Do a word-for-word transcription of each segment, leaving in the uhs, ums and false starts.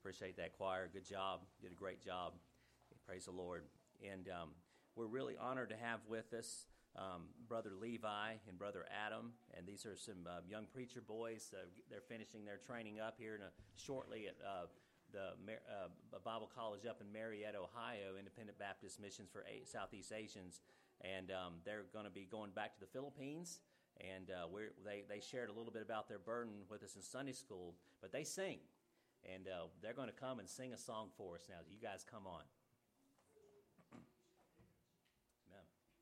Appreciate that, choir. Good job. Did a great job. Praise the Lord. And um, we're really honored to have with us um, Brother Levi and Brother Adam. And these are some uh, young preacher boys. Uh, they're finishing their training up here in a, shortly at uh, the uh, Bible College up in Marietta, Ohio, Independent Baptist Missions for A- Southeast Asians. And um, they're going to be going back to the Philippines. And uh, we're, they, they shared a little bit about their burden with us in Sunday school. But they sing. And uh, they're going to come and sing a song for us now. You guys come on. Amen.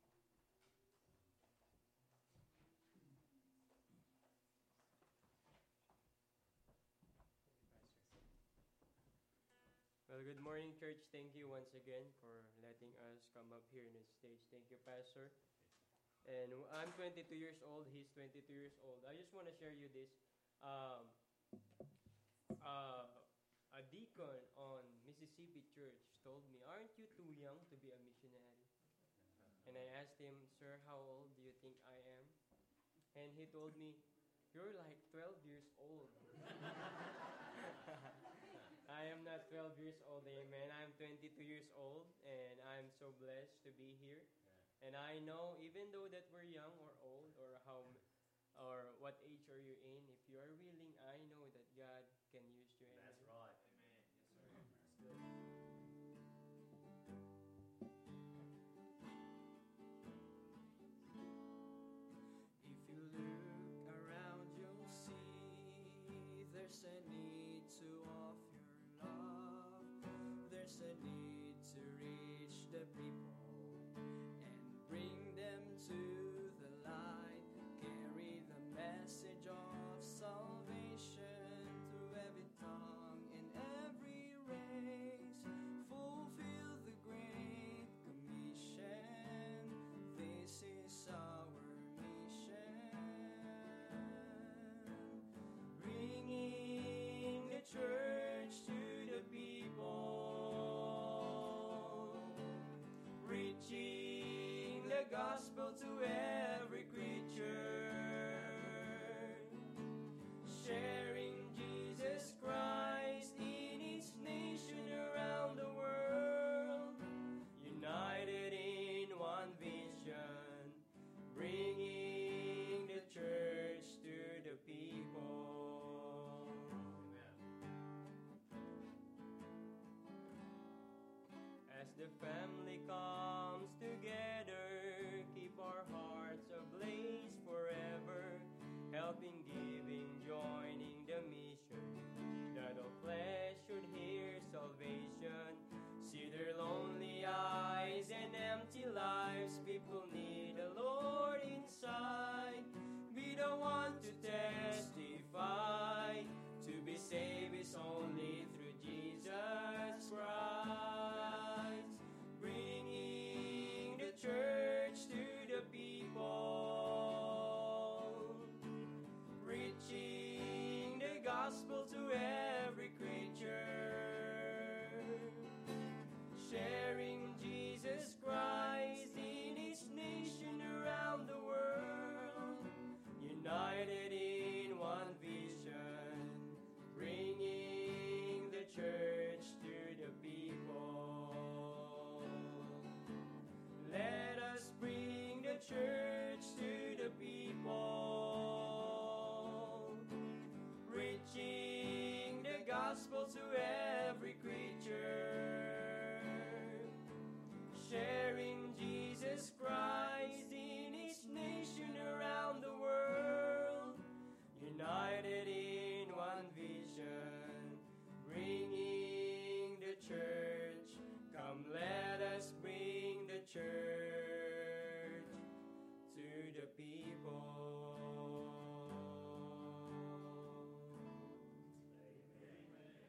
Well, good morning, church. Thank you once again for letting us come up here on the stage. Thank you, Pastor. And I'm twenty-two years old. He's twenty-two years old. I just want to share you this. Um, uh, a deacon on Mississippi Church told me, "Aren't you too young to be a missionary?" And I asked him, "Sir, how old do you think I am?" And he told me, "You're like twelve years old." I am not twelve years old, amen. I'm twenty-two years old, and I'm so blessed to be here. And I know, even though that we're young or old, or how, or what age are you in, if you are willing, I know that God can use you. Amen. That's right. Amen. Yes, sir. That's good. There's a need to offer your love. There's a need to reach the people and bring them to the light. Carry the message of salvation through every tongue and every race. Fulfill the great commission. This is our bringing the church to the people, preaching the gospel to every creature, sharing Jesus Christ in each nation around the world, united in one vision, bringing the church to the people. As the family comes together, keep our hearts ablaze forever, helping, giving, joining the mission, that all flesh should hear salvation. See their lonely eyes and empty lives, people need the Lord inside. Be the one to testify, to be saved is only through Jesus Christ, bringing the church to the people, preaching the gospel to every creature, sharing Jesus Christ in each nation around the world, united in one vision, bringing the church to the people. Let us bring the church to the people, preaching the gospel to every creature, sharing Jesus Christ in each nation around the world, united in one vision, bringing the church. Come, let us bring the church to the people. Amen.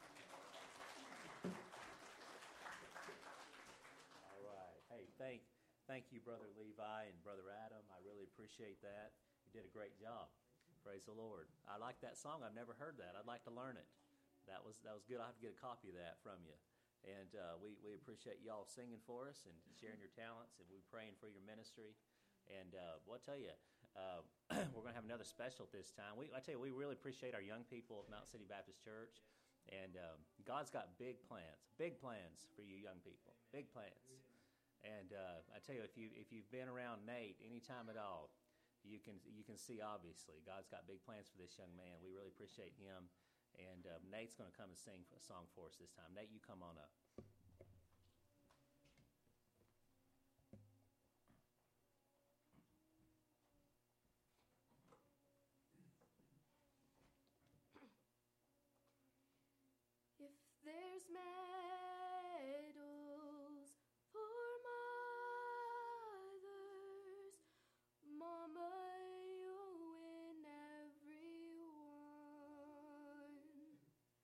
All right. Hey, thank, thank you, Brother Levi and Brother Adam. I really appreciate that. You did a great job. Praise the Lord. I like that song. I've never heard that. I'd like to learn it. That was that was good. I'll have to get a copy of that from you. And uh, we, we appreciate you all singing for us and sharing your talents, and we're praying for your ministry. And uh, well, I'll tell you, uh, we're going to have another special this time. We, I tell you, we really appreciate our young people at Mount City Baptist Church. And um, God's got big plans, big plans for you young people, big plans. And uh, I tell you, if you if you've been around Nate any time at all, you can you can see obviously God's got big plans for this young man. We really appreciate him. And uh, Nate's going to come and sing a song for us this time. Nate, you come on up. If there's medals for mothers, Mama, you'll win every one.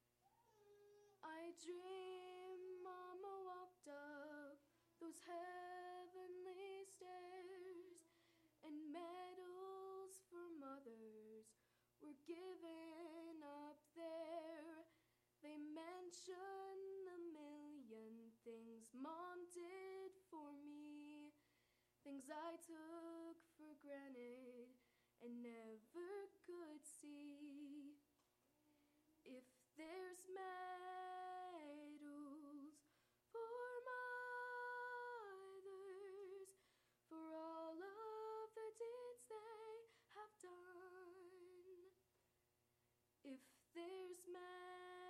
I dream Mama walked up those heavenly stairs, and medals for mothers were given up there. They mention a million things Mom did for me, things I took for granted and never could see. If there's medals for mothers, for all of the deeds they have done, if there's medals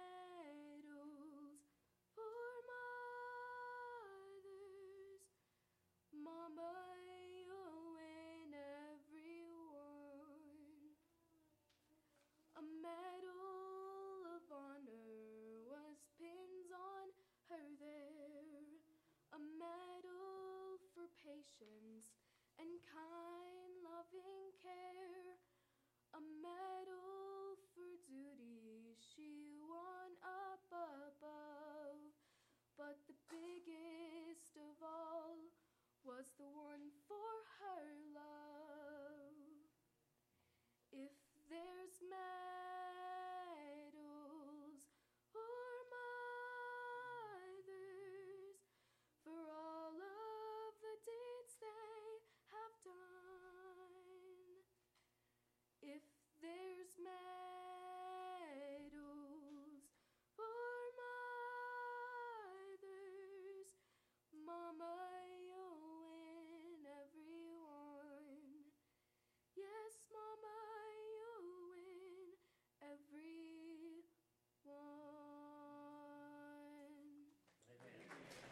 Mama, you'll win every one. A medal of honor was pinned on her there, a medal for patience and kind, loving care, a medal for duty she won up above. But the biggest of all was the one for her love. If there's medals for mothers, for all of the deeds they have done, if there's medals for mothers, Mama, yes, Mama, you'll win every one. Amen.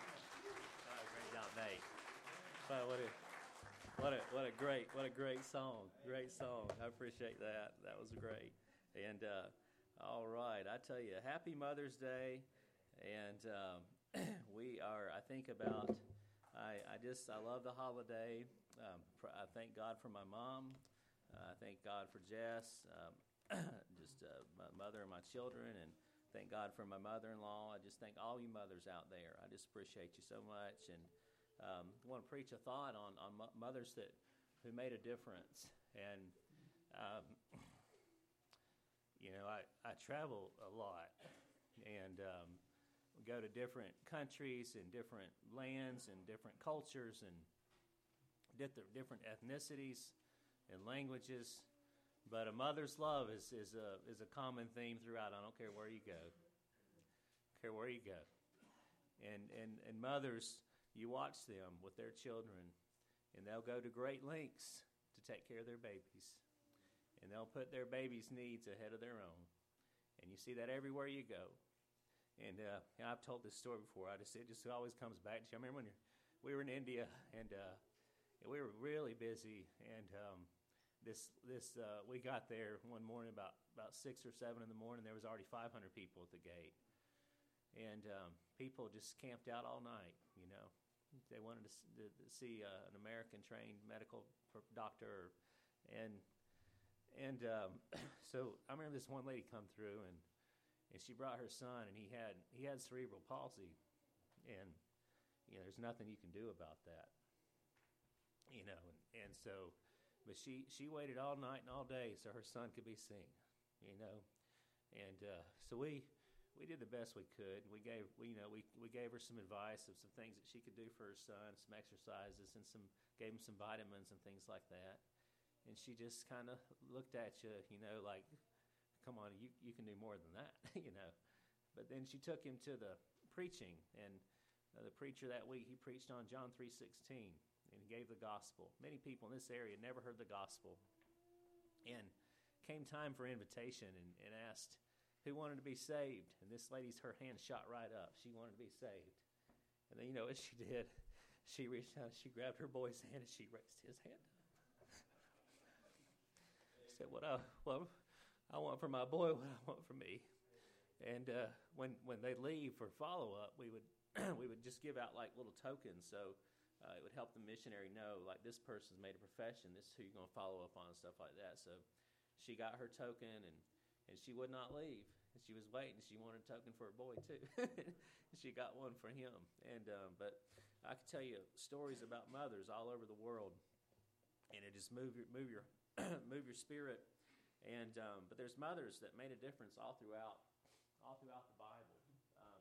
Oh, great job, Nate. Wow, what a what a what a great what a great song. Great song. I appreciate that. That was great. And uh, all right, I tell you, happy Mother's Day. And um, we are. I think about. I I just I love the holiday. Um, I thank God for my mom. Uh, I thank God for Jess, um, just uh, my mother and my children, and thank God for my mother-in-law. I just thank all you mothers out there. I just appreciate you so much, and um, I want to preach a thought on on mo- mothers that who made a difference. And um, you know, I, I travel a lot, and um, we go to different countries and different lands and different cultures and different ethnicities and languages, but a mother's love is is a is a common theme throughout. I don't care where you go. I don't care where you go, and and and mothers, you watch them with their children, and they'll go to great lengths to take care of their babies, and they'll put their babies' needs ahead of their own, and you see that everywhere you go. And, uh, and I've told this story before. I just it just always comes back to you. I remember when we were in India, and uh, we were really busy, and um, this this uh, we got there one morning about, about six or seven in the morning. There was already five hundred people at the gate, and um, people just camped out all night. You know, they wanted to, to, to see uh, an American trained medical doctor, and and um, so I remember this one lady come through, and and she brought her son, and he had he had cerebral palsy, and you know, there's nothing you can do about that. You know, and, and so, but she, she waited all night and all day so her son could be seen, you know, and uh, so we we did the best we could. We gave we you know we, we gave her some advice of some things that she could do for her son, some exercises, and some gave him some vitamins and things like that. And she just kind of looked at you, you know, like, come on, you you can do more than that, you know. but then she took him to the preaching, and uh, the preacher that week, he preached on John three sixteen, and he gave the gospel. Many people in this area never heard the gospel. And came time for invitation, and, and asked who wanted to be saved. And this lady's, her hand shot right up. She wanted to be saved. And then you know what she did? She reached out, she grabbed her boy's hand, and she raised his hand up. She said, what I, well, I want for my boy what I want for me. And uh, when when they leave for follow-up, we would we would just give out like little tokens. So uh, it would help the missionary know, like, this person's made a profession. This is who you're going to follow up on and stuff like that. So she got her token, and, and she would not leave. And she was waiting. She wanted a token for her boy, too. She got one for him. And um, But I could tell you stories about mothers all over the world, and it just move your move your move your spirit. And um, but there's mothers that made a difference all throughout all throughout the Bible. Um,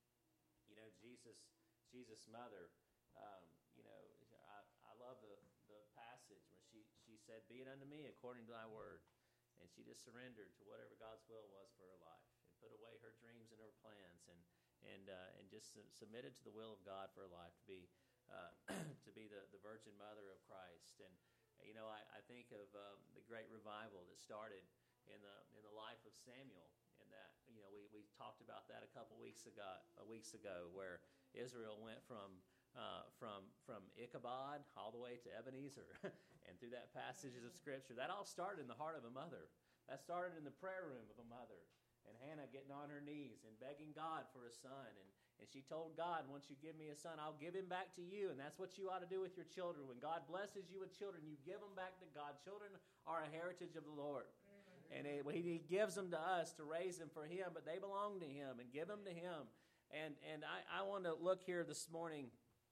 you know, Jesus Jesus' mother. Um, you know, I, I love the, the passage where she, she said, "Be it unto me according to thy word." And she just surrendered to whatever God's will was for her life, and put away her dreams and her plans, and and uh, and just su- submitted to the will of God for her life, to be uh, to be the, the Virgin Mother of Christ. And you know, I, I think of um, the great revival that started in the in the life of Samuel, and that you know we, we talked about that a couple weeks ago, uh, weeks ago, where Israel went from uh, from from Ichabod all the way to Ebenezer, and through that passages of Scripture, that all started in the heart of a mother. That started in the prayer room of a mother, and Hannah getting on her knees and begging God for a son, and and she told God, "Once you give me a son, I'll give him back to you." And that's what you ought to do with your children. When God blesses you with children, you give them back to God. Children are a heritage of the Lord. And it, He gives them to us to raise them for Him, but they belong to Him, and give them to Him. And and I, I want to look here this morning,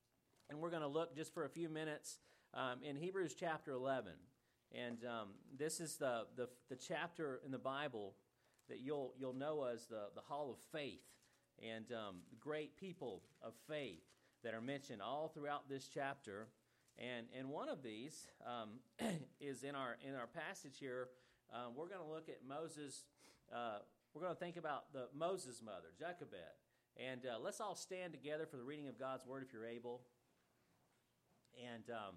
and we're going to look just for a few minutes um, in Hebrews chapter eleven. And um, this is the, the the chapter in the Bible that you'll you'll know as the, the Hall of Faith, and um, great people of faith that are mentioned all throughout this chapter. And and one of these um, is in our in our passage here. Um, we're going to look at Moses. Uh, we're going to think about the Moses' mother, Jochebed. And uh, let's all stand together for the reading of God's Word if you're able. And um,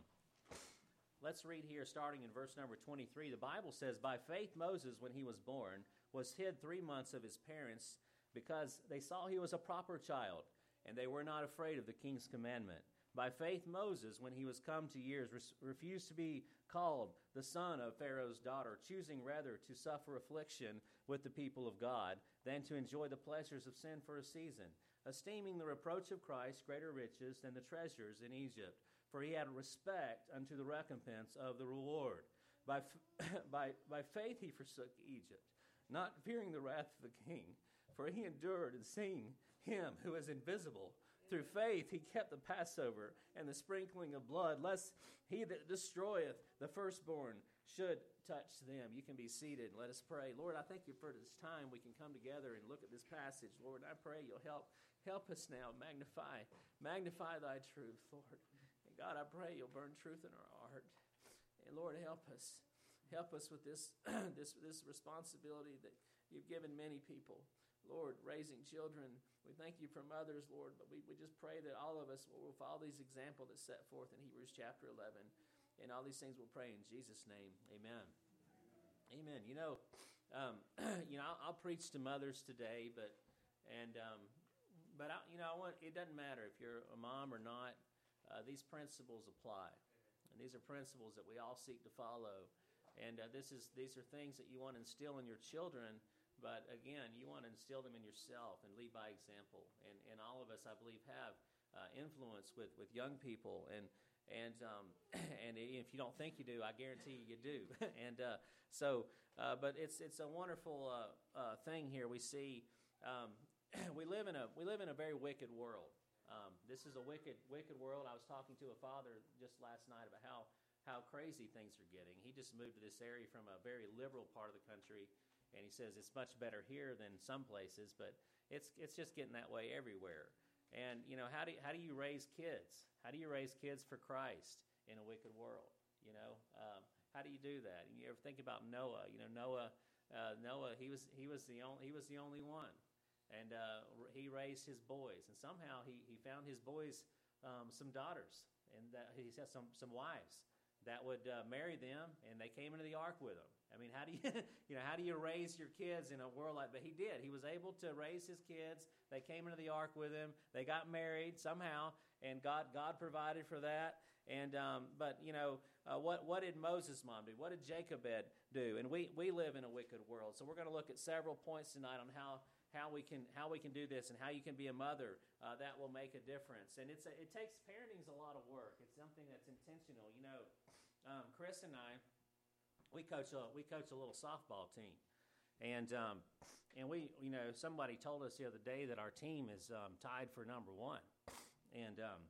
let's read here starting in verse number twenty-three. The Bible says, "By faith Moses, when he was born, was hid three months of his parents because they saw he was a proper child, and they were not afraid of the king's commandment. By faith Moses, when he was come to years, res- refused to be called the son of Pharaoh's daughter, choosing rather to suffer affliction with the people of God than to enjoy the pleasures of sin for a season, esteeming the reproach of Christ greater riches than the treasures in Egypt, for he had respect unto the recompense of the reward. By, f- by, by faith he forsook Egypt, not fearing the wrath of the king, for he endured and seen him who is invisible. Through faith he kept the Passover and the sprinkling of blood, lest he that destroyeth the firstborn should touch them." You can be seated and let us pray. Lord, I thank you for this time we can come together and look at this passage. Lord, I pray you'll help help us now. Magnify, magnify thy truth, Lord. And God, I pray you'll burn truth in our heart. And Lord, help us. Help us with this, this, this responsibility that you've given many people. Lord, raising children, we thank you for mothers, Lord, but we, we just pray that all of us will follow these examples that's set forth in Hebrews chapter eleven. And all these things we'll pray in Jesus' name. Amen. Amen. You know, um, you know, I'll, I'll preach to mothers today, but and um, but I, you know, I want it doesn't matter if you're a mom or not. Uh, these principles apply, and these are principles that we all seek to follow. And uh, this is these are things that you want to instill in your children. But again, you want to instill them in yourself and lead by example. And and all of us, I believe, have uh, influence with, with young people. And and um, and if you don't think you do, I guarantee you do. and uh, so, uh, but it's it's a wonderful uh, uh, thing here. We see um, we live in a we live in a very wicked world. Um, this is a wicked wicked world. I was talking to a father just last night about how how crazy things are getting. He just moved to this area from a very liberal part of the country. And he says it's much better here than some places, but it's it's just getting that way everywhere. And you know, how do you, how do you raise kids? How do you raise kids for Christ in a wicked world? You know, um, how do you do that? And you ever think about Noah? You know, Noah, uh, Noah, he was he was the only he was the only one. and uh, he raised his boys. And somehow he, he found his boys um, some daughters, and that he had some, some wives that would uh, marry them, and they came into the ark with them. I mean, how do you, you know, how do you raise your kids in a world like? But he did. He was able to raise his kids. They came into the ark with him. They got married somehow, and God, God provided for that. And um, but you know, uh, what what did Moses' mom do? What did Jochebed do? And we we live in a wicked world, so we're going to look at several points tonight on how. How we can how we can do this, and how you can be a mother uh, that will make a difference. And it's a, it takes parenting's a lot of work. It's something that's intentional. You know, um, Chris and I, we coach a we coach a little softball team, and um, and we you know somebody told us the other day that our team is um, tied for number one, and um,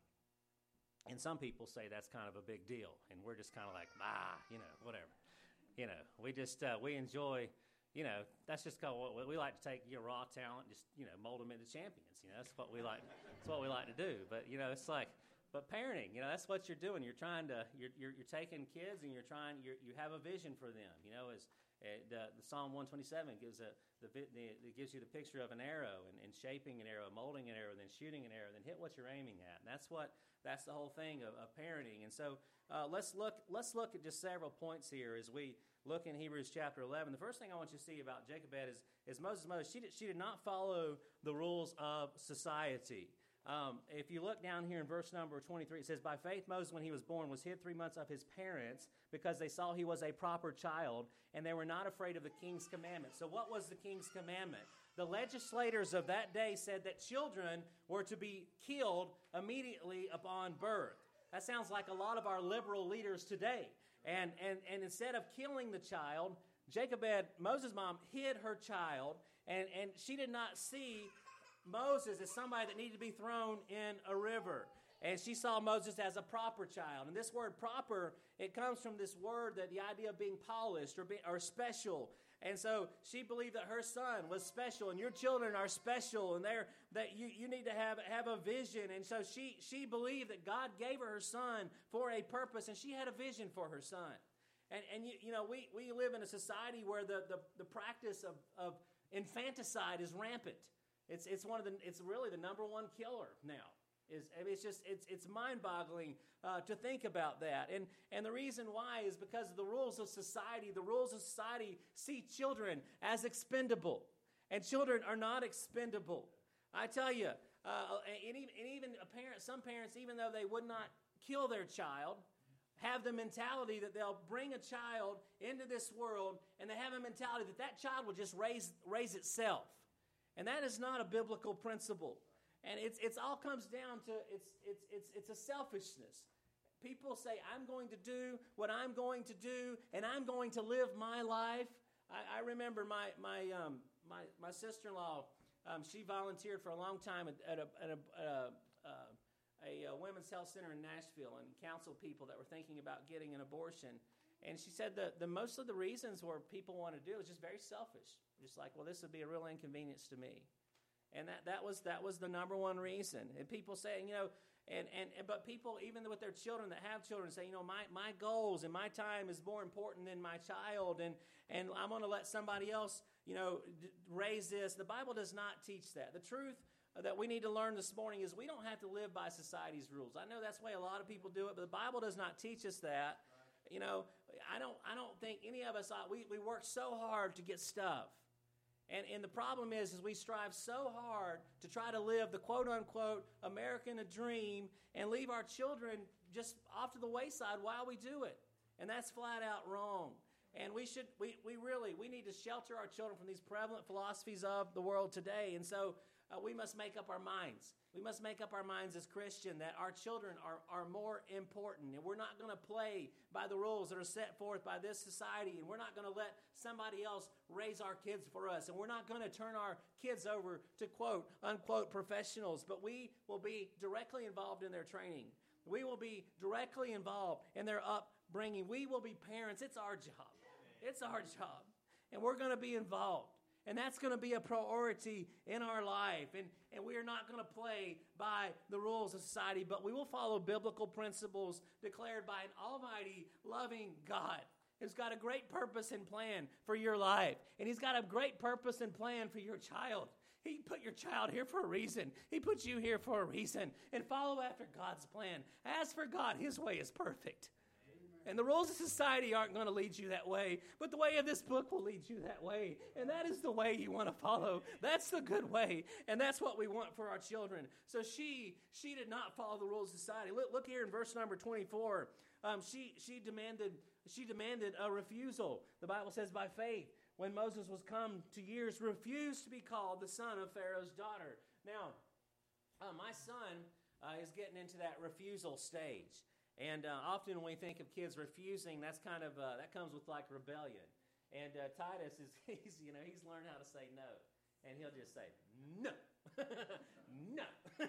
and some people say that's kind of a big deal, and we're just kind of like ah you know whatever, you know we just uh, we enjoy. You know, that's just kind of what we like to take your raw talent, just, you know, mold them into champions. You know, that's what we like. That's what we like to do. But, you know, it's like, but parenting, you know, that's what you're doing. You're trying to, you're you're, you're taking kids and you're trying, you're, you have a vision for them. You know, as uh, the, the Psalm one twenty-seven gives a the, the it gives you the picture of an arrow and, and shaping an arrow, molding an arrow, then shooting an arrow, then hit what you're aiming at. And that's what that's the whole thing of, of parenting. And so uh, let's look let's look at just several points here as we. Look in Hebrews chapter eleven. The first thing I want you to see about Jochebed is, is Moses' mother. She did, she did not follow the rules of society. Um, if you look down here in verse number twenty-three, it says, by faith Moses, when he was born, was hid three months of his parents because they saw he was a proper child, and they were not afraid of the king's commandment. So what was the king's commandment? The legislators of that day said that children were to be killed immediately upon birth. That sounds like a lot of our liberal leaders today. And, and and instead of killing the child, Jochebed, Moses' mom, hid her child, and, and she did not see Moses as somebody that needed to be thrown in a river. And she saw Moses as a proper child. And this word proper, it comes from this word, that the idea of being polished or, being, or special. And so she believed that her son was special, and your children are special, and they're that you, you need to have, have a vision. And so she she believed that God gave her her son for a purpose, and she had a vision for her son. And and you, you know, we, we live in a society where the, the, the practice of, of infanticide is rampant. It's it's one of the it's really the number one killer now. Is it's just it's it's mind-boggling uh, to think about that, and and the reason why is because of the rules of society. The rules of society see children as expendable, and children are not expendable. I tell you, uh, and, even, and even a parent, some parents, even though they would not kill their child, have the mentality that they'll bring a child into this world, and they have a mentality that that child will just raise raise itself, and that is not a biblical principle. And it's it's all comes down to it's it's it's it's a selfishness. People say, I'm going to do what I'm going to do, and I'm going to live my life. I, I remember my my um, my my sister-in-law. Um, she volunteered for a long time at, at a at a, at a, uh, a, a women's health center in Nashville and counseled people that were thinking about getting an abortion. And she said that the most of the reasons where people want to do it is just very selfish. Just like, well, this would be a real inconvenience to me. And that, that was that was the number one reason. And people say, you know, and, and, and but people, even with their children that have children, say, you know, my, my goals and my time is more important than my child, and, and I'm going to let somebody else, you know, d- raise this. The Bible does not teach that. The truth that we need to learn this morning is we don't have to live by society's rules. I know that's the way a lot of people do it, but the Bible does not teach us that. You know, I don't I don't think any of us ought, we, we work so hard to get stuff. And, and the problem is, is we strive so hard to try to live the quote-unquote American dream and leave our children just off to the wayside while we do it. And that's flat out wrong. And we should, we, we really, we need to shelter our children from these prevalent philosophies of the world today. And so uh, we must make up our minds. We must make up our minds as Christian that our children are, are more important. And we're not going to play by the rules that are set forth by this society. And we're not going to let somebody else raise our kids for us. And we're not going to turn our kids over to quote, unquote, professionals. But we will be directly involved in their training. We will be directly involved in their upbringing. We will be parents. It's our job. It's our job. And we're going to be involved. And that's going to be a priority in our life. And, and we are not going to play by the rules of society, but we will follow biblical principles declared by an almighty, loving God who's got a great purpose and plan for your life. And he's got a great purpose and plan for your child. He put your child here for a reason. He put you here for a reason. And follow after God's plan. As for God, his way is perfect. And the rules of society aren't going to lead you that way, but the way of this book will lead you that way. And that is the way you want to follow. That's the good way. And that's what we want for our children. So she she did not follow the rules of society. Look, look here in verse number twenty-four. Um, she she demanded she demanded a refusal. The Bible says by faith, when Moses was come to years, refused to be called the son of Pharaoh's daughter. Now, uh, my son uh, is getting into that refusal stage. And uh, often when we think of kids refusing, that's kind of, uh, that comes with like rebellion. And uh, Titus is, he's, you know, he's learned how to say no. And he'll just say, no, no.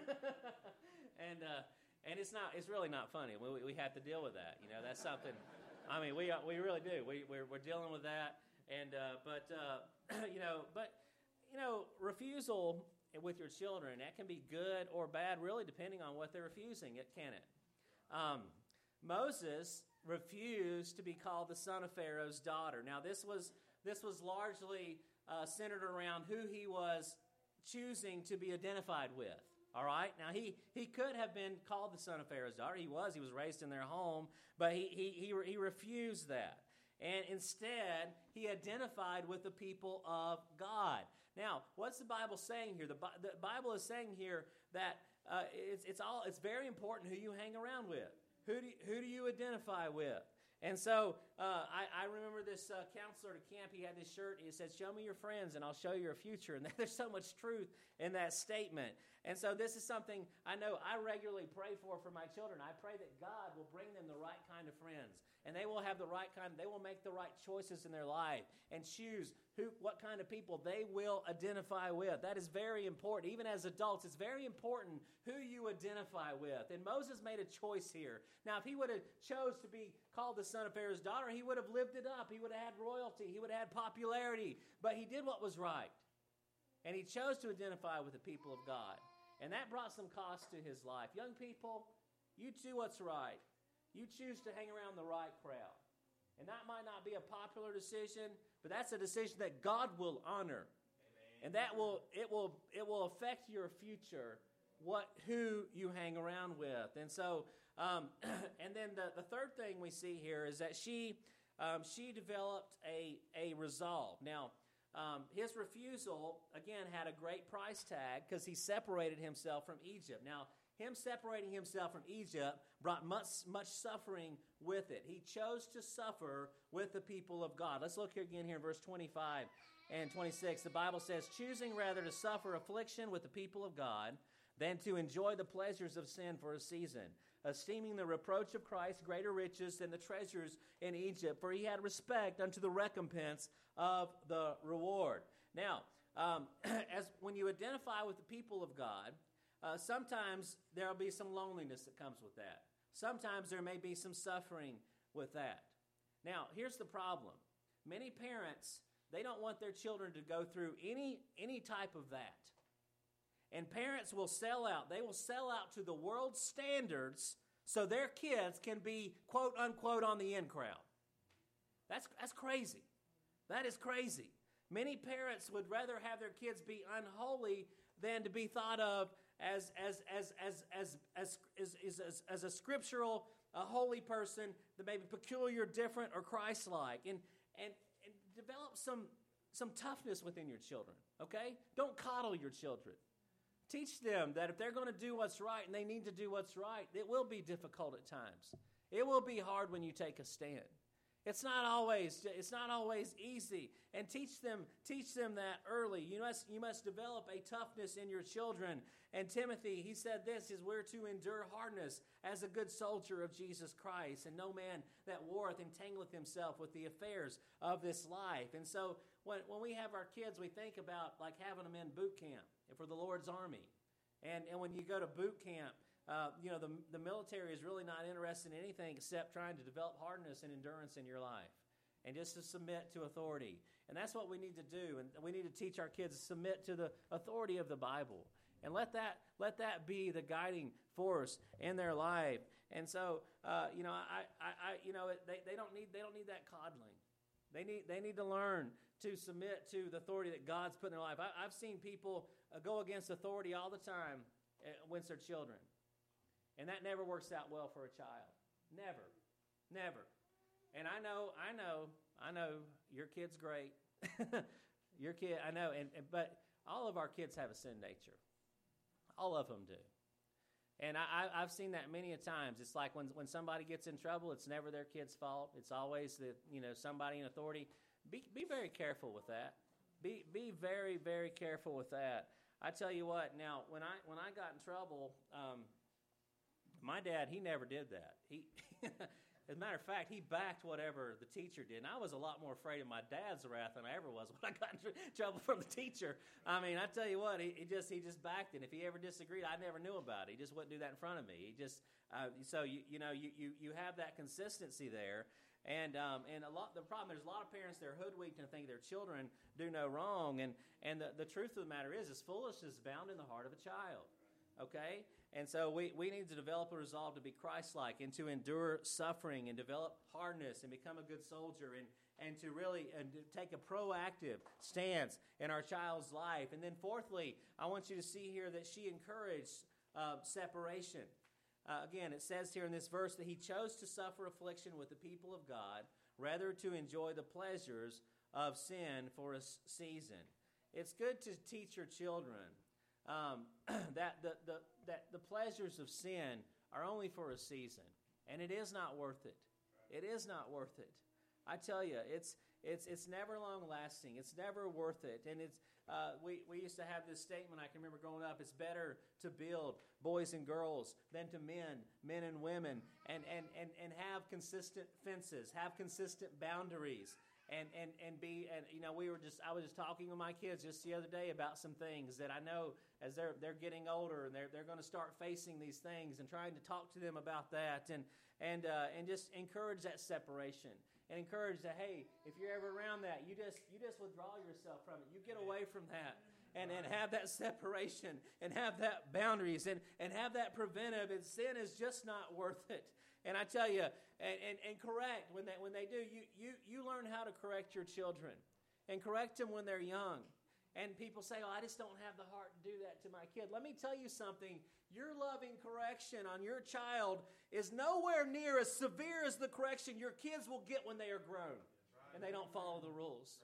and uh, and it's not, it's really not funny. We, we have to deal with that. You know, that's something, I mean, we we really do. We, we're, we're dealing with that. And, uh, but, uh, you know, but, you know, refusal with your children, that can be good or bad, really depending on what they're refusing, it can it? Um, Moses refused to be called the son of Pharaoh's daughter. Now, this was this was largely uh, centered around who he was choosing to be identified with. All right? Now, he, he could have been called the son of Pharaoh's daughter. He was. He was raised in their home. But he, he, he, he refused that. And instead, he identified with the people of God. Now, what's the Bible saying here? The, the Bible is saying here that Uh, it's it's all it's very important who you hang around with. Who do you, who do you identify with? And so uh, I, I remember this uh, counselor at camp. He had this shirt. He said, "Show me your friends, and I'll show you your future." And there's so much truth in that statement. And so this is something I know I regularly pray for for my children. I pray that God will bring them the right kind of friends, and they will have the right kind. They will make the right choices in their life and choose who, what kind of people they will identify with. That is very important. Even as adults, it's very important who you identify with. And Moses made a choice here. Now, if he would have chose to be called the son of Pharaoh's daughter, he would have lived it up. He would have had royalty. He would have had popularity. But he did what was right. And he chose to identify with the people of God. And that brought some cost to his life. Young people, you do what's right. You choose to hang around the right crowd. And that might not be a popular decision, but that's a decision that God will honor. Amen. And that will it will it will affect your future, what who you hang around with. And so um, and then the, the third thing we see here is that she um, she developed a a resolve. Now, Um, his refusal, again, had a great price tag because he separated himself from Egypt. Now, him separating himself from Egypt brought much, much suffering with it. He chose to suffer with the people of God. Let's look here again here in verse twenty-five and twenty-six. The Bible says, choosing rather to suffer affliction with the people of God than to enjoy the pleasures of sin for a season, esteeming the reproach of Christ greater riches than the treasures in Egypt, for he had respect unto the recompense of the reward. Now, um, as when you identify with the people of God, uh, sometimes there will be some loneliness that comes with that. Sometimes there may be some suffering with that. Now, here's the problem. Many parents, they don't want their children to go through any any type of that. And parents will sell out. They will sell out to the world's standards so their kids can be, quote, unquote, on the in crowd. That's, that's crazy. That is crazy. Many parents would rather have their kids be unholy than to be thought of as, as, as, as, as, as, as, as, as a scriptural, a holy person that may be peculiar, different, or Christ-like. And, and, and develop some, some toughness within your children, okay? Don't coddle your children. Teach them that if they're going to do what's right and they need to do what's right, it will be difficult at times. It will be hard when you take a stand. It's not always it's not always easy. And teach them teach them that early. You must you must develop a toughness in your children. And Timothy, he said this, is we're to endure hardness as a good soldier of Jesus Christ, and no man that warreth entangleth himself with the affairs of this life. And so when when we have our kids, we think about like having them in boot camp for the Lord's army. And and when you go to boot camp, Uh, you know, the, the military is really not interested in anything except trying to develop hardness and endurance in your life and just to submit to authority. And that's what we need to do. And we need to teach our kids to submit to the authority of the Bible. And let that let that be the guiding force in their life. And so, uh, you know, I, I, I you know, they, they don't need they don't need that coddling. They need they need to learn to submit to the authority that God's put in their life. I, I've seen people uh, go against authority all the time uh, when it's their children. And that never works out well for a child. Never. Never. And I know, I know, I know your kid's great. Your kid, I know, and, and but all of our kids have a sin nature. All of them do. And I, I, I've seen that many a times. It's like when when somebody gets in trouble, it's never their kid's fault. It's always the you know somebody in authority. Be be very careful with that. Be be very very careful with that. I tell you what. Now when I when I got in trouble, um, my dad he never did that. He. As a matter of fact, he backed whatever the teacher did. And I was a lot more afraid of my dad's wrath than I ever was when I got in tr- trouble from the teacher. I mean, I tell you what, he, he just he just backed it. If he ever disagreed, I never knew about it. He just wouldn't do that in front of me. He just uh, so you you know you, you you have that consistency there. And um, and a lot the problem there's a lot of parents they're hoodwinked and think their children do no wrong. And and the, the truth of the matter is, is foolishness is bound in the heart of a child. Okay? And so we, we need to develop a resolve to be Christ-like and to endure suffering and develop hardness and become a good soldier and, and to really and to take a proactive stance in our child's life. And then fourthly, I want you to see here that she encouraged uh, separation. Uh, again, it says here in this verse that he chose to suffer affliction with the people of God rather to enjoy the pleasures of sin for a season. It's good to teach your children Um, that the, the that the pleasures of sin are only for a season, and it is not worth it. It is not worth it. I tell you, it's it's it's never long lasting. It's never worth it. And it's uh, we we used to have this statement. I can remember growing up. It's better to build boys and girls than to men, men and women, and and and and have consistent fences, have consistent boundaries. And, and and be and you know we were just I was just talking with my kids just the other day about some things that I know as they're they're getting older and they're they're going to start facing these things and trying to talk to them about that and and uh, and just encourage that separation and encourage that hey if you're ever around that you just you just withdraw yourself from it, you get away from that and and have that separation and have that boundaries and and have that preventive. And sin is just not worth it. And I tell you, and, and, and correct, when they, when they do, you, you, you learn how to correct your children and correct them when they're young. And people say, oh, I just don't have the heart to do that to my kid. Let me tell you something. Your loving correction on your child is nowhere near as severe as the correction your kids will get when they are grown and they don't follow the rules.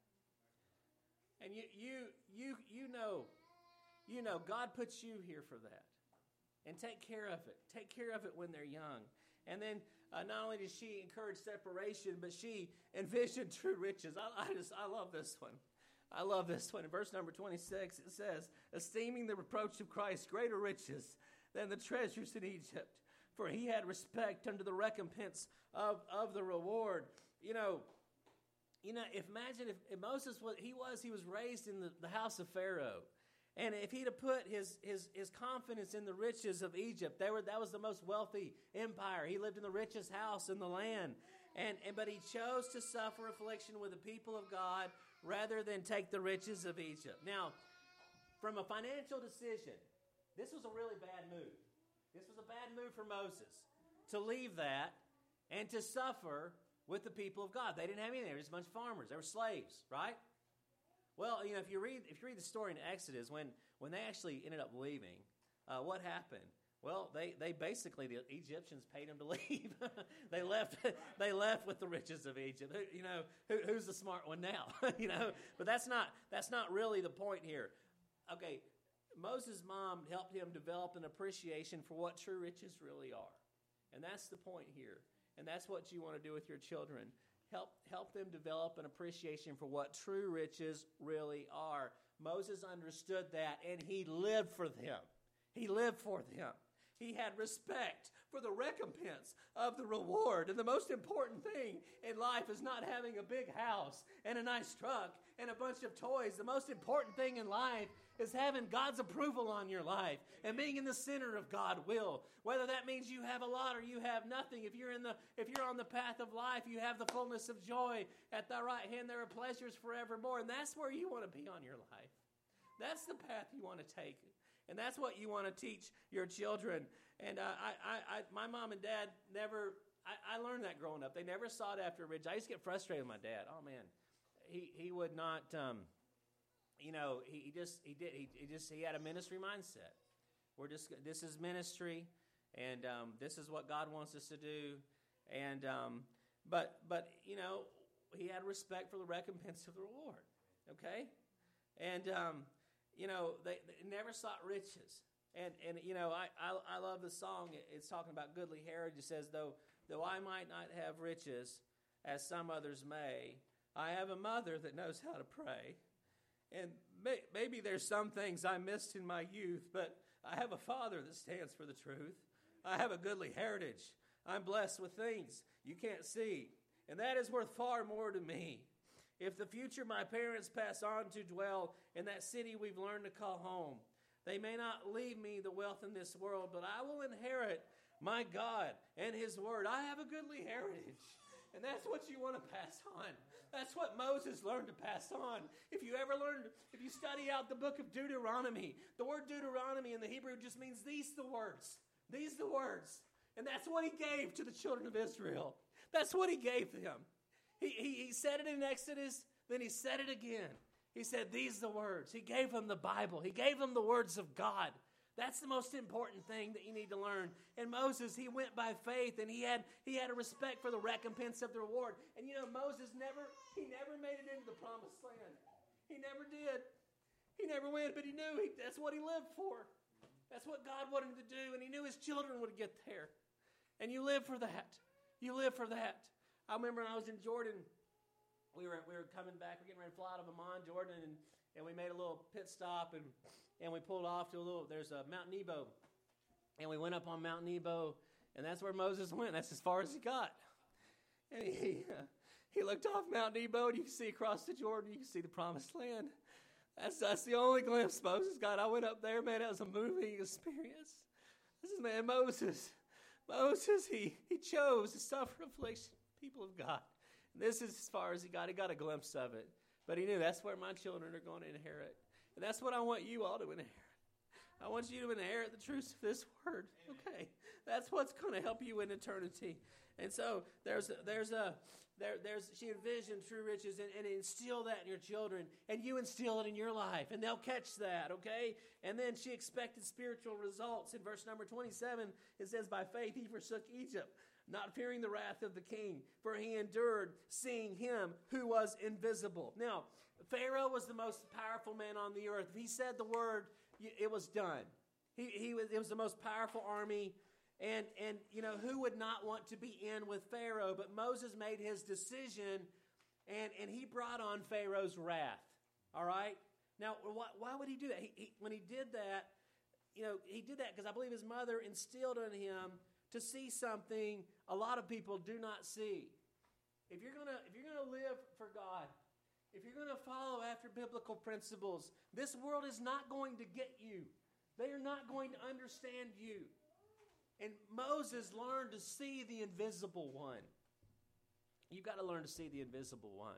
And you, you, you, you know, you know, God puts you here for that. And take care of it. Take care of it when they're young. And then uh, not only did she encourage separation, but she envisioned true riches. I, I just I love this one. I love this one. In verse number twenty-six, it says, esteeming the reproach of Christ greater riches than the treasures in Egypt, for he had respect unto the recompense of, of the reward. You know, you know, if imagine if, if Moses was he was he was raised in the, the house of Pharaoh. And if he'd have put his, his, his confidence in the riches of Egypt, they were, that was the most wealthy empire. He lived in the richest house in the land. And, and but he chose to suffer affliction with the people of God rather than take the riches of Egypt. Now, from a financial decision, this was a really bad move. This was a bad move for Moses to leave that and to suffer with the people of God. They didn't have anything. They were just a bunch of farmers. They were slaves, right? Well, you know, if you read if you read the story in Exodus, when, when they actually ended up leaving, uh, what happened? Well, they, they basically the Egyptians paid them to leave. they left they left with the riches of Egypt. Who, you know, who, who's the smart one now? you know, but that's not that's not really the point here. Okay, Moses' mom helped him develop an appreciation for what true riches really are, and that's the point here. And that's what you want to do with your children. Help help them develop an appreciation for what true riches really are. Moses understood that, and he lived for them. He lived for them. He had respect for the recompense of the reward. And the most important thing in life is not having a big house and a nice truck and a bunch of toys. The most important thing in life is having God's approval on your life and being in the center of God's will. Whether that means you have a lot or you have nothing. If you're in the if you're on the path of life, you have the fullness of joy. At thy right hand there are pleasures forevermore. And that's where you want to be on your life. That's the path you want to take. And that's what you want to teach your children. And uh, I, I, I, my mom and dad never, I, I learned that growing up. They never sought after riches. I used to get frustrated with my dad. Oh, man. He he would not, um, you know, he, he just he did he, he just he had a ministry mindset. We're just this is ministry, and um, this is what God wants us to do. And um, but but you know, he had respect for the recompense of the reward. Okay, and um, you know they, they never sought riches. And and you know I, I I love the song. It's talking about goodly heritage. It says, though though I might not have riches, as some others may, I have a mother that knows how to pray. And may, maybe there's some things I missed in my youth, but I have a father that stands for the truth. I have a goodly heritage. I'm blessed with things you can't see, and that is worth far more to me. If the future my parents pass on to dwell in that city we've learned to call home, they may not leave me the wealth in this world, but I will inherit my God and His Word. I have a goodly heritage, and that's what you want to pass on. That's what Moses learned to pass on. If you ever learned, if you study out the book of Deuteronomy, the word Deuteronomy in the Hebrew just means these the words. These the words. And that's what he gave to the children of Israel. That's what he gave them. He, he, he said it in Exodus, then he said it again. He said, these the words. He gave them the Bible. He gave them the words of God. That's the most important thing that you need to learn. And Moses, he went by faith, and he had he had a respect for the recompense of the reward. And you know, Moses never, he never made it into the promised land. He never did. He never went, but he knew he, that's what he lived for. That's what God wanted him to do, and he knew his children would get there. And you live for that. You live for that. I remember when I was in Jordan, we were we were coming back, we were getting ready to fly out of Amman, Jordan, and, and we made a little pit stop, and, and we pulled off to a little, there's a Mount Nebo. And we went up on Mount Nebo, and that's where Moses went. That's as far as he got. And he, uh, he looked off Mount Nebo, and you can see across the Jordan, you can see the promised land. That's, that's the only glimpse Moses got. I went up there, man, it was a moving experience. This is, man, Moses. Moses, he, he chose to suffer affliction, people of God. This is as far as he got. He got a glimpse of it. But he knew that's where my children are going to inherit. And that's what I want you all to inherit. I want you to inherit the truths of this word. Okay. That's what's going to help you in eternity. And so there's a, there's a there there's she envisioned true riches and, and instill that in your children, and you instill it in your life, and they'll catch that, okay? And then she expected spiritual results. In verse number twenty-seven, it says, by faith he forsook Egypt, not fearing the wrath of the king, for he endured seeing him who was invisible. Now, Pharaoh was the most powerful man on the earth. If he said the word, it was done. He, he was, it was the most powerful army. And, and, you know, who would not want to be in with Pharaoh? But Moses made his decision, and, and he brought on Pharaoh's wrath. All right? Now, why, why would he do that? He, he, when he did that, you know, he did that because I believe his mother instilled in him to see something a lot of people do not see. If you're gonna, if you're gonna live for God, if you're gonna follow after biblical principles, this world is not going to get you. They are not going to understand you. And Moses learned to see the invisible one. You've got to learn to see the invisible one.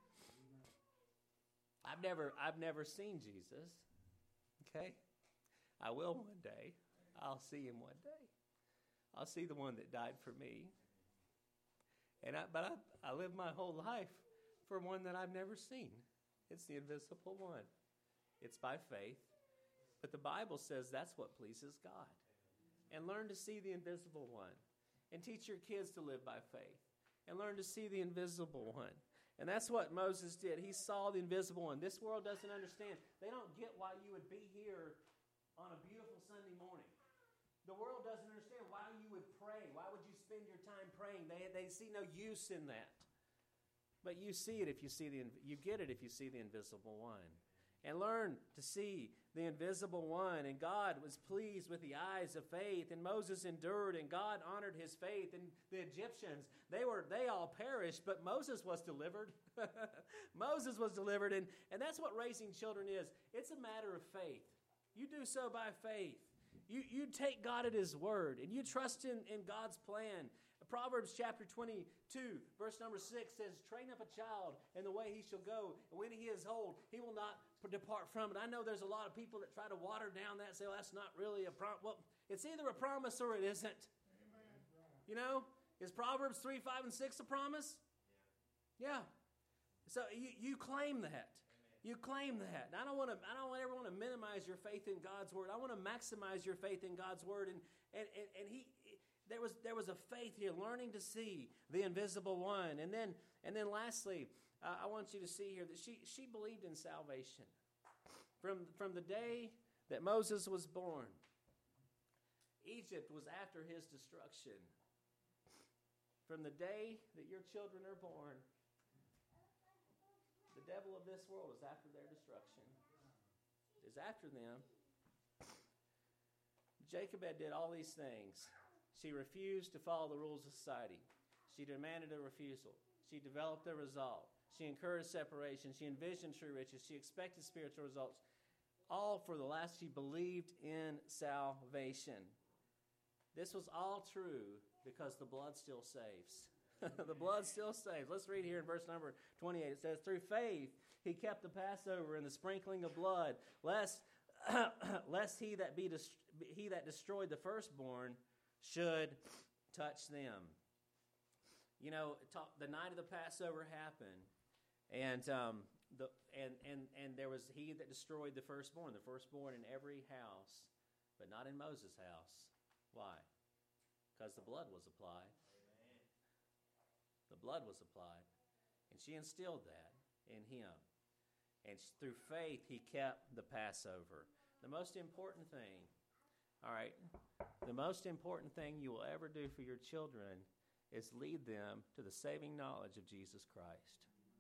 I've never, I've never seen Jesus. Okay, I will one day. I'll see him one day. I'll see the one that died for me. And I, but I, I live my whole life for one that I've never seen. It's the invisible one. It's by faith. But the Bible says that's what pleases God. And learn to see the invisible one. And teach your kids to live by faith. And learn to see the invisible one. And that's what Moses did. He saw the invisible one. This world doesn't understand. They don't get why you would be here on a beautiful Sunday morning. The world doesn't understand why you would pray. Why would you spend your time praying? They, they see no use in that. But you see it if you see the, you get it if you see the invisible one. And learn to see the invisible one. And God was pleased with the eyes of faith. And Moses endured, and God honored his faith. And the Egyptians, they were they all perished, but Moses was delivered. Moses was delivered. And, and that's what raising children is. It's a matter of faith. You do so by faith. You, you take God at his word, and you trust in, in God's plan. Proverbs chapter twenty-two, verse number six says, train up a child in the way he shall go, and when he is old, he will not depart from it. I know there's a lot of people that try to water down that and say, well, that's not really a promise. Well, it's either a promise or it isn't. Amen. You know, is Proverbs three, five, and six a promise? Yeah. yeah. So you, you claim that. Amen. You claim that. And I don't want to. I don't ever want to minimize your faith in God's word. I want to maximize your faith in God's word. And and and, and he, there was there was a faith here, learning to see the invisible one. And then and then lastly, uh, I want you to see here that she she believed in salvation from from the day that Moses was born. Egypt was after his destruction. From the day that your children are born, the devil of this world is after their destruction. Is after them. Jochebed did all these things. She refused to follow the rules of society. She demanded a refusal. She developed a resolve. She encouraged separation. She envisioned true riches. She expected spiritual results. All for the last, she believed in salvation. This was all true because the blood still saves. The blood still saves. Let's read here in verse number twenty-eight. It says, through faith he kept the Passover and the sprinkling of blood, lest, lest he that be dest- he that destroyed the firstborn should touch them. You know, talk, the night of the Passover happened, and um, the and and and there was he that destroyed the firstborn, the firstborn in every house, but not in Moses' house. Why? Because the blood was applied. Amen. The blood was applied. And she instilled that in him. And through faith, he kept the Passover. The most important thing, all right, the most important thing you will ever do for your children is lead them to the saving knowledge of Jesus Christ.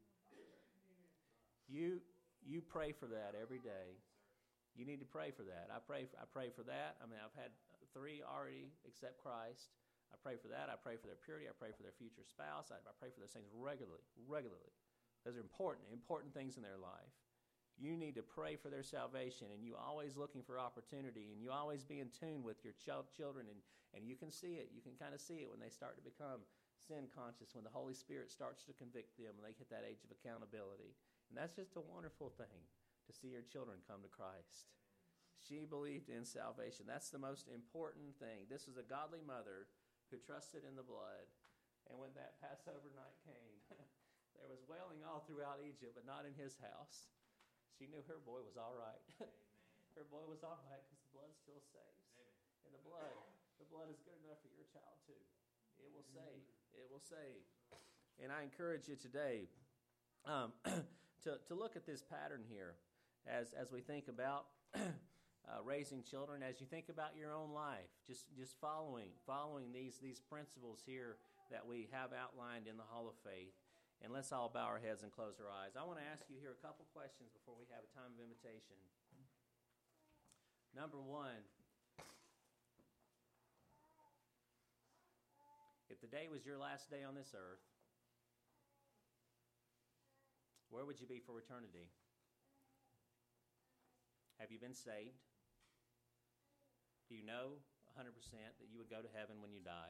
You, you pray for that every day. You need to pray for that. I pray for, I pray for that. I mean, I've had three already accept Christ. I pray for that. I pray for their purity. I pray for their future spouse. I, I pray for those things regularly, regularly. Those are important, important things in their life. You need to pray for their salvation, and you always looking for opportunity, and you always be in tune with your ch- children, and, and you can see it. You can kind of see it when they start to become sin conscious, when the Holy Spirit starts to convict them, when they hit that age of accountability. And that's just a wonderful thing, to see your children come to Christ. She believed in salvation. That's the most important thing. This was a godly mother who trusted in the blood. And when that Passover night came, there was wailing all throughout Egypt, but not in his house. She knew her boy was all right. Her boy was all right because the blood still saves. Amen. And the blood, the blood is good enough for your child too. It will save. It will save. And I encourage you today um, to, to look at this pattern here as, as we think about Uh, raising children, as you think about your own life, just just following following these these principles here that we have outlined in the Hall of Faith. And let's all bow our heads and close our eyes. I want to ask you here a couple questions before we have a time of invitation. Number one, if the day was your last day on this earth, where would you be for eternity? Have you been saved? Do you know one hundred percent that you would go to heaven when you die?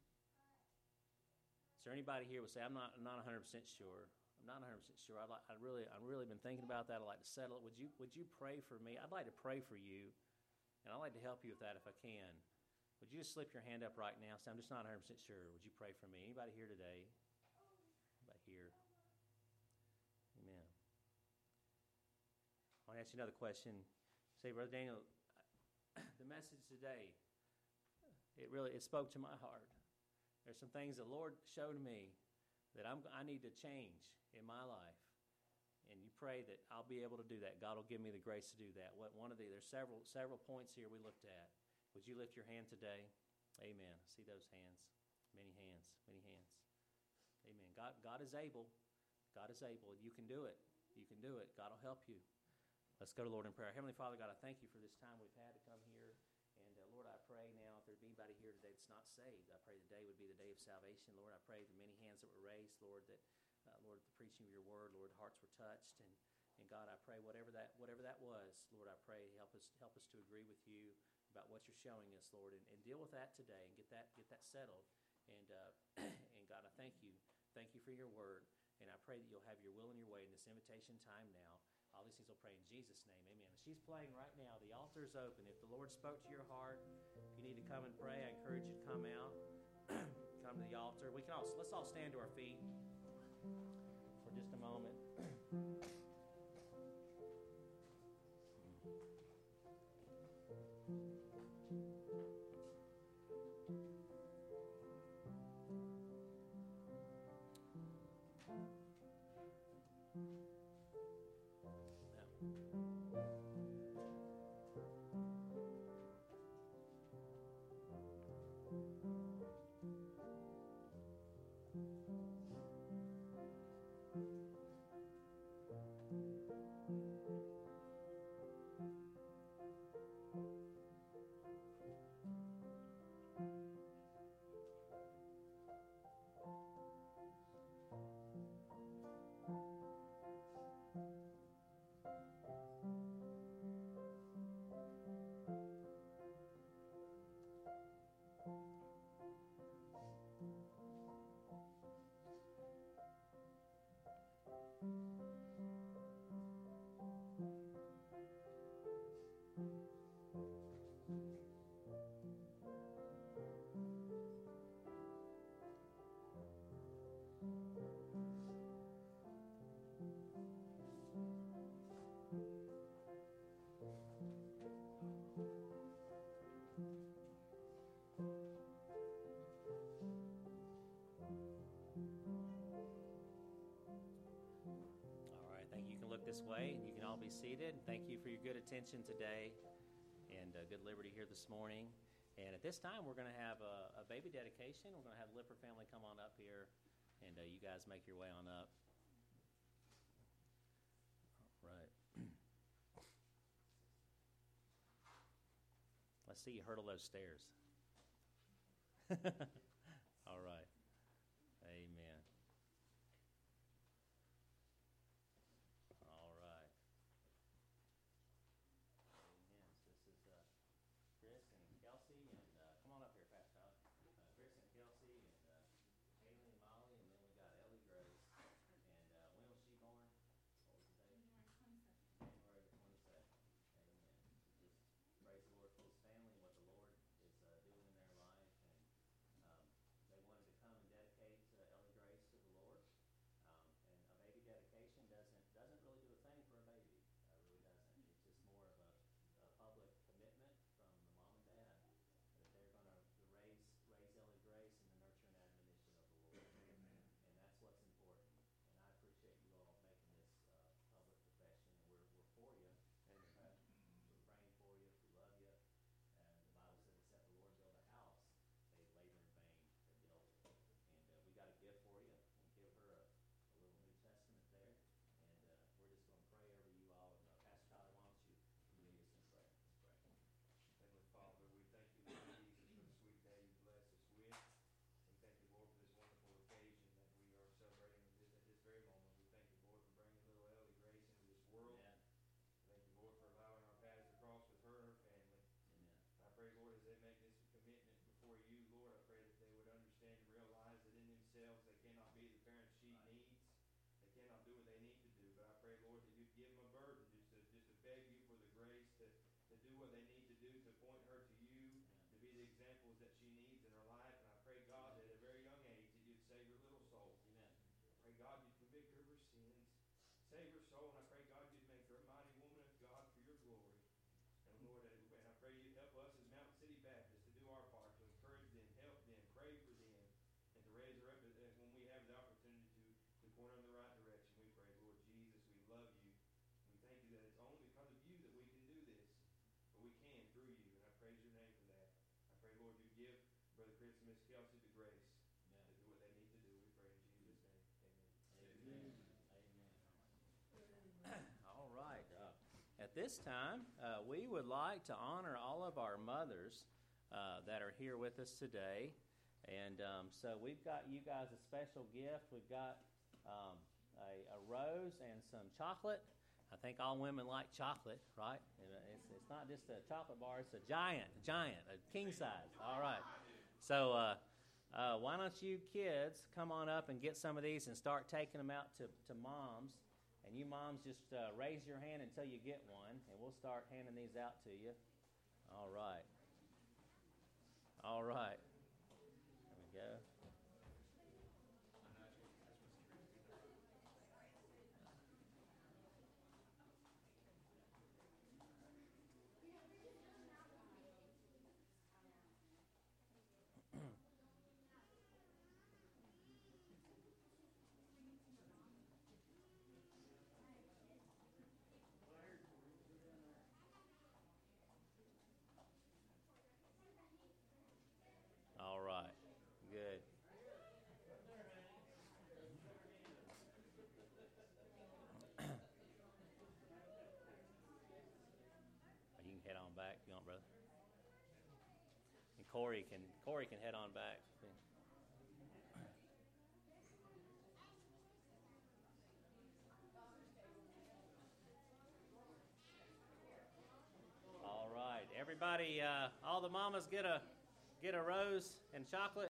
Is there anybody here who would say, I'm not, I'm not one hundred percent sure. I'm not one hundred percent sure. I'd like, I really, I've really been thinking about that. I'd like to settle it. Would you, would you pray for me? I'd like to pray for you, and I'd like to help you with that if I can. Would you just slip your hand up right now? Say, I'm just not one hundred percent sure. Would you pray for me? Anybody here today? Anybody here? Amen. I want to ask you another question. Say, Brother Daniel, the message today, it really, it spoke to my heart. There's some things the Lord showed me that I'm, I need to change in my life. And you pray that I'll be able to do that. God will give me the grace to do that. What one of the, there's several several points here we looked at. Would you lift your hand today? Amen. See those hands. Many hands. Many hands. Amen. God, God is able. God is able. You can do it. You can do it. God will help you. Let's go to Lord in prayer. Heavenly Father, God, I thank you for this time we've had to come here. And uh, Lord, I pray now if there's anybody here today that's not saved, I pray today would be the day of salvation. Lord, I pray the many hands that were raised, Lord, that, uh, Lord, the preaching of your word, Lord, hearts were touched. And, and God, I pray whatever that whatever that was, Lord, I pray help us help us to agree with you about what you're showing us, Lord, and, and deal with that today and get that get that settled. And uh, and God, I thank you. Thank you for your word. And I pray that you'll have your will and your way in this invitation time now. All these things we'll pray in Jesus' name. Amen. She's playing right now. The altar is open. If the Lord spoke to your heart, if you need to come and pray, I encourage you to come out. Come to the altar. We can all, let's all stand to our feet for just a moment. This way, and you can all be seated. Thank you for your good attention today and uh, good liberty here this morning. And at this time, we're going to have a, a baby dedication. We're going to have the Lipper family come on up here, and uh, you guys make your way on up. All right. Let's see you hurdle those stairs. All right. Amen. At this time, uh, we would like to honor all of our mothers uh, that are here with us today. And um, so we've got you guys a special gift. We've got um, a, a rose and some chocolate. I think all women like chocolate, right? It's, it's not just a chocolate bar. It's a giant, a giant, a king size. All right. So uh, uh, why don't you kids come on up and get some of these and start taking them out to, to moms. And you moms just uh, raise your hand until you get one, and we'll start handing these out to you. All right. All right. There we go. head on back if you want, brother. And Corey can Corey can head on back. All right, everybody. Uh, all the mamas get a get a rose and chocolate.